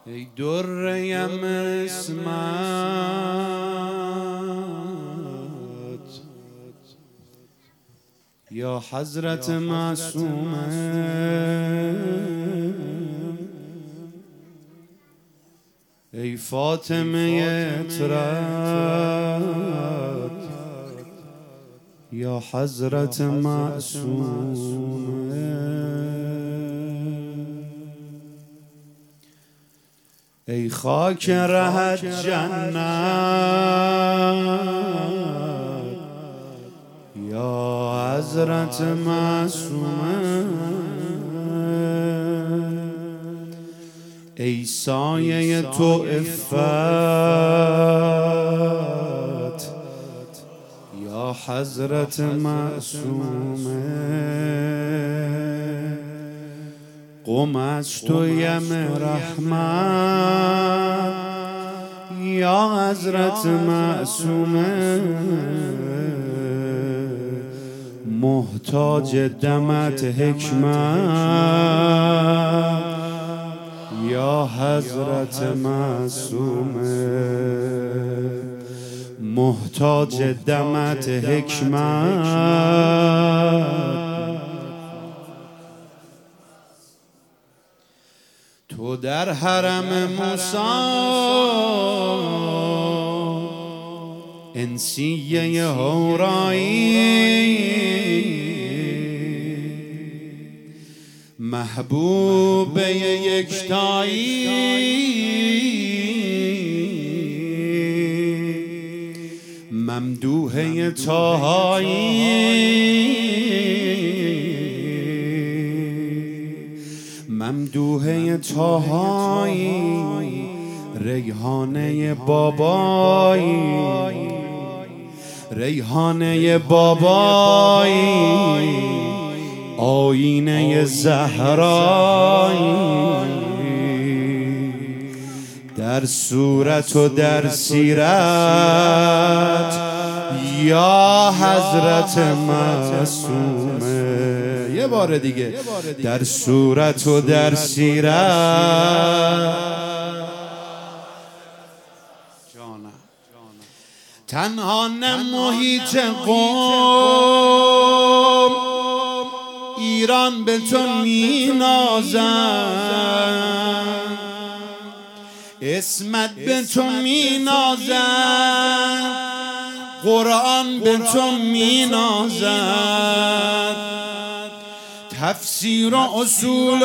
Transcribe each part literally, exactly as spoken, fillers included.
ای دریم اسمت یا حضرت معصومه، ای فاطمه اطرت یا حضرت معصومه، ای خاک رهت جنت یا حضرت معصومه، ای سایه تو عفت یا حضرت معصومه، قمش تو یم رحمت یا حضرت معصومه، محتاج دمت حکمت یا حضرت معصومه، محتاج دمت حکمت. تو در حرم موسی انسیه هورایی، محبوب یکتایی، ممدوحه طاهایی، ممدوحه طاهایی، ریحانه بابایی، ریحانه بابایی، آینه زهرایی، در صورت و در سیرت یا حضرت معصومه. یه بار دیگه، در صورت و در سیرت تنها نه محیط قوم، ایران به تو می نازد، اسمت به تو می نازد، قرآن به تو می نازد، تفسیر و اصول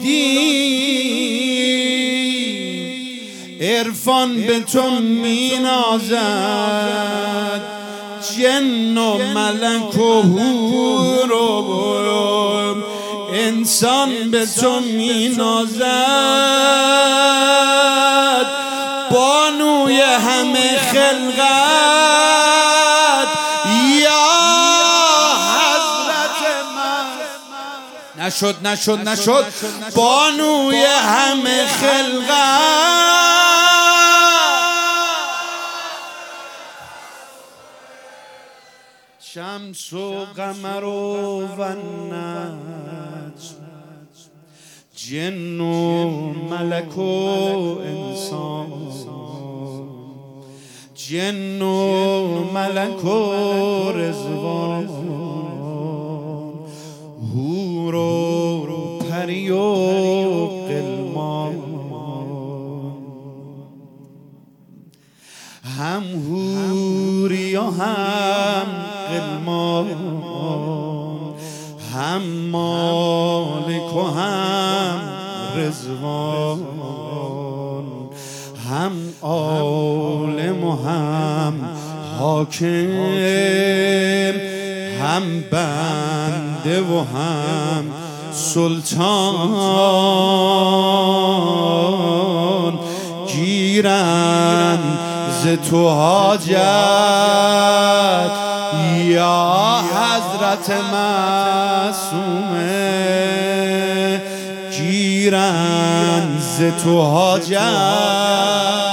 الدین عرفان به تو می نازد، جن و ملک و حور و انسان به تو می نازد، بانوی همه خلقت یا حضرت من. نشد نشد نشد بانوی همه خلقت، شمس و قمر و النجم، جن و ملک و انسان، جن و ملک و رضوان، حور و پری و غلمان، هم حوری و هم غلمان، هم مالک و هم رضوان، هم عالم و هم حاکم، هم بنده و هم سلطان، گیرن ز تو حاجت یا حضرت معصومه، گیرن ز تو حاجت.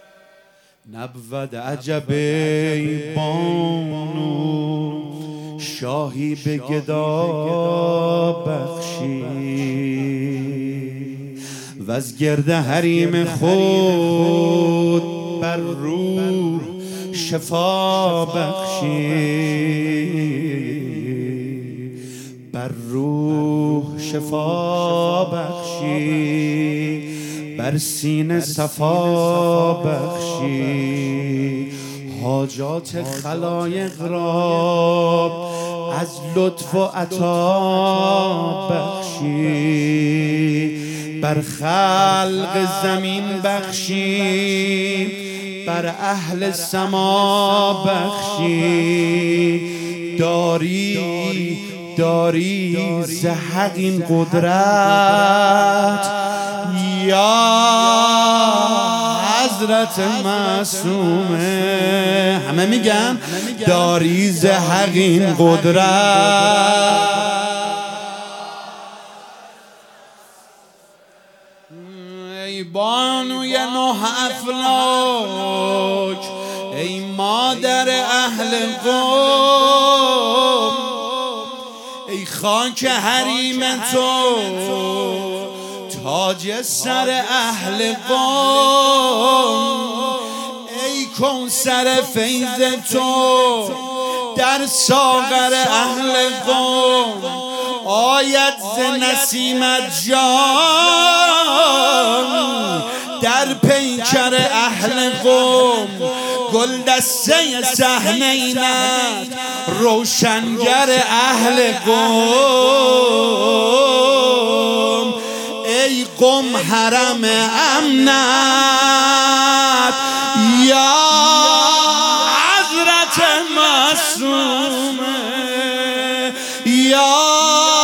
نبود عجب ای بانو شاهی به گدا بخشی و از گرد حریم خود بر روح شفا بخشی، بر روح شفا بخشی، بر سینه صفا بخشی، حاجات خلایق را از لطف و عطا بخشی، بر خلق زمین بخشی، بر اهل سما بخشی. داری داری ز حق این قدرت یا حضرت معصومه. همه میگن داری ز حق این قدرت. ای بانوی نه افلاک، ای مادر اهل قوم، ای خاک حریم تو، تاج سر اهل قوم، ای کوثر فیض تو در ساغر اهل قوم، آید ز نسیمت جان در پیکر اهل قوم، گل دسته صحنینت روشنگر اهل قوم، ای قم حرم امنت یا حضرت معصومه، یا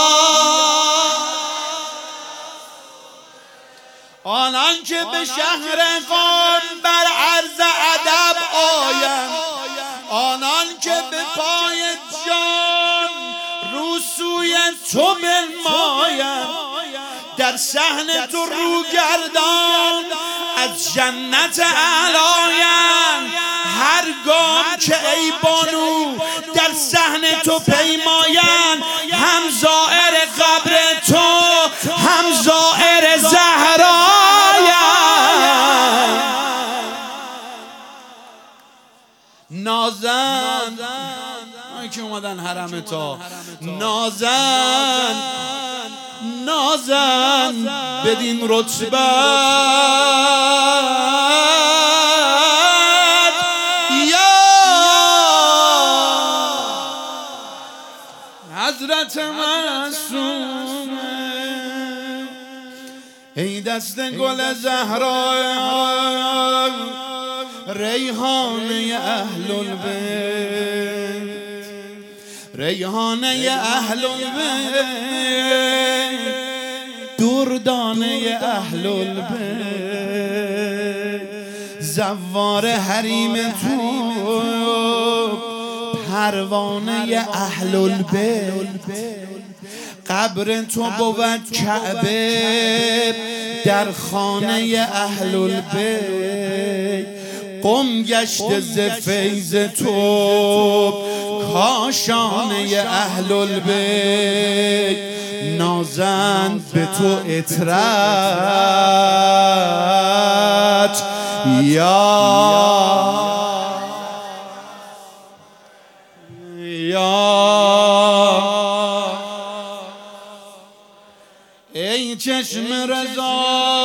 آنان که به شهر قم بر عرض ادب آیند، آنان که به پای جان رو سوی تو بنمایند، در صحن تو رو گردان از جنت اعلایند، هر گام که ای بانو در صحن تو پیمایند، هم زائر قبر تو هم زائر زهرایند. نازن آنی که اومدن حرم تا، نازن نازن بدین رتبت یا حضرت معصومه. ای دست گل زهرا، ریحانه اهل البیت، ریحانه اهل البیت، دردانه اهل البیت، زوار حریم تو، پروانه اهل البیت، قبر تو بود کعبه در خانه اهل البیت، قم گشت ز فیض تو کاشانه اهل البیت، نازند به تو عطرت یا یا ای چشم رضا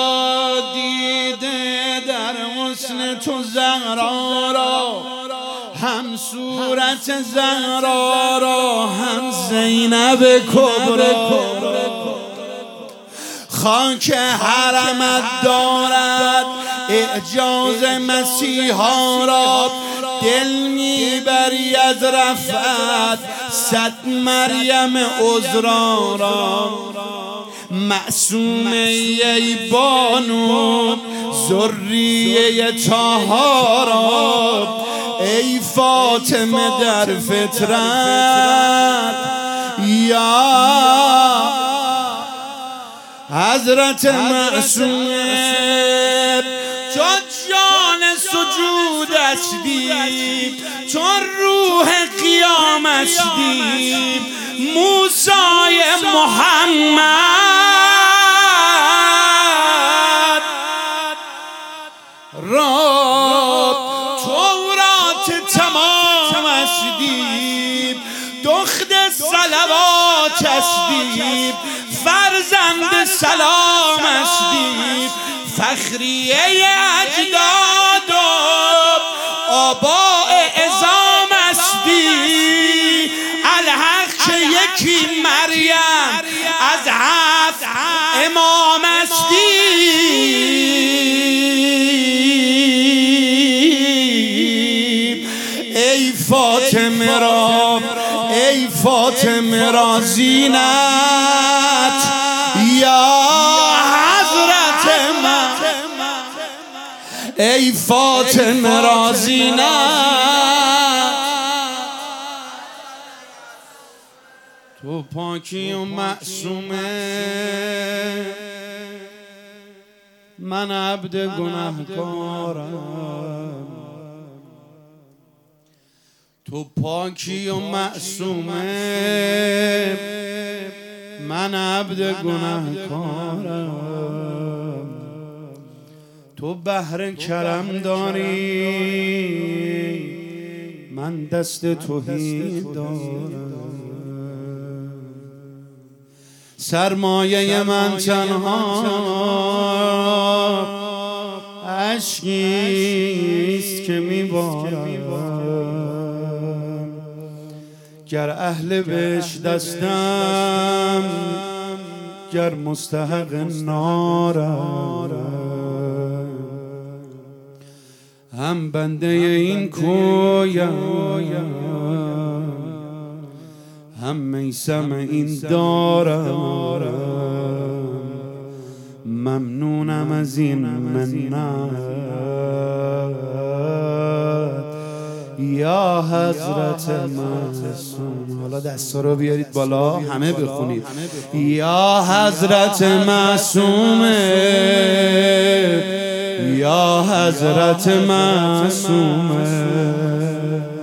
دیده در حسن تو زهرا را، هم صورت زهرا را هم زینب کبرا، خاک حرمت دارد اعجاز مسیحا را، دل میبری از رفعت صد مریم عذرا را، معصومه ای بانو ذریه طهارا، ای فاطمه در فطرت یا حضرت معصومه. تو جان سجودش دید، چون روح قیامش دید موسی محمد را، تورات تمامش دید، دخت صلواتش دید، فرزند سلامش دید، فخریه اجداد و آباء عظامش دید، الحق که یکی مریم از هفت امامش دید. ای فاطمه را، ای فاطمه را زینت یا حضرت من، ای فاطمه را زینت. تو پاکی و معصومه، من عبد گناهکارم. تو پاکی و معصومه، من عبد گناهکارم. تو بحر کرم داری، من دست توحید دارم. سرمایه من تنها اشکیست که میبارم، گر اهل بهش دستم، گر مستحق نارم. هم بنده این کویم، هم میسم این دارم. ممنونم از این منت یا حضرت معصوم. حالا دستا رو بیارید بالا، همه بخونید. یا حضرت معصومه، یا حضرت معصومه.